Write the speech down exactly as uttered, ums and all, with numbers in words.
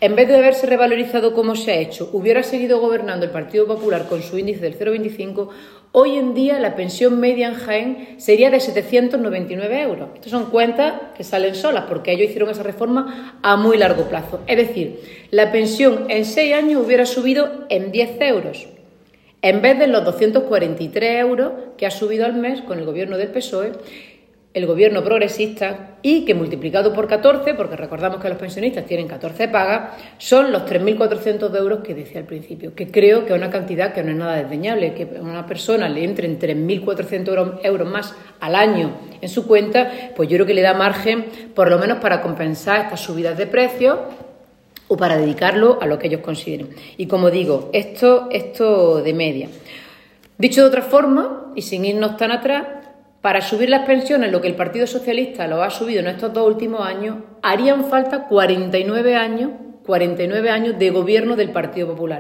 en vez de haberse revalorizado como se ha hecho, hubiera seguido gobernando el Partido Popular con su índice del cero coma veinticinco, hoy en día la pensión media en Jaén sería de setecientos noventa y nueve euros. Estas son cuentas que salen solas porque ellos hicieron esa reforma a muy largo plazo. Es decir, la pensión en seis años hubiera subido en diez euros, en vez de los doscientos cuarenta y tres euros que ha subido al mes con el gobierno del P S O E, el gobierno progresista, y que multiplicado por catorce, porque recordamos que los pensionistas tienen catorce pagas, son los tres mil cuatrocientos euros que decía al principio, que creo que es una cantidad que no es nada desdeñable, que a una persona le entren tres mil cuatrocientos euros más al año en su cuenta, pues yo creo que le da margen por lo menos para compensar estas subidas de precios o para dedicarlo a lo que ellos consideren. Y como digo, esto, esto de media. Dicho de otra forma, y sin irnos tan atrás, para subir las pensiones, lo que el Partido Socialista lo ha subido en estos dos últimos años, harían falta cuarenta y nueve años, cuarenta y nueve años de gobierno del Partido Popular.